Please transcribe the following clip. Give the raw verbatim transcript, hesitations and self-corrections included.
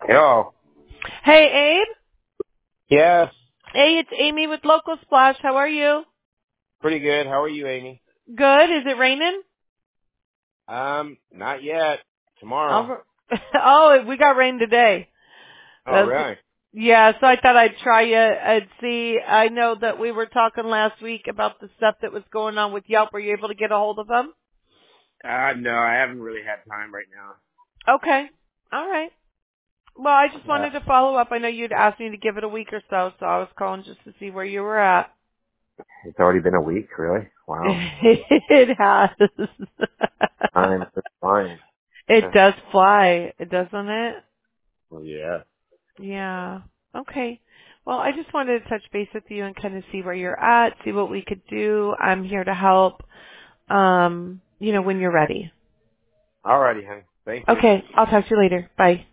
Hello. Hey, Abe. Yes. Hey, it's Amy with Local Splash. How are you? Pretty good. How are you, Amy? Good. Is it raining? Um, not yet. Tomorrow. I'll, oh, we got rain today. Oh, That's, really? yeah, so I thought I'd try you and see. I know that we were talking last week about the stuff that was going on with Yelp. Were you able to get a hold of them? Uh, no, I haven't really had time right now. Okay. All right. Well, I just Uh, wanted to follow up. I know you'd asked me to give it a week or so, so I was calling just to see where you were at. it's already been a week, really? Wow. It has. Time is flying. It does fly, doesn't it? Well, yeah. Yeah. Okay. Well, I just wanted to touch base with you and kind of see where you're at, see what we could do. I'm here to help, um, you know, when you're ready. Alrighty, honey. Thank you. Okay. I'll talk to you later. Bye.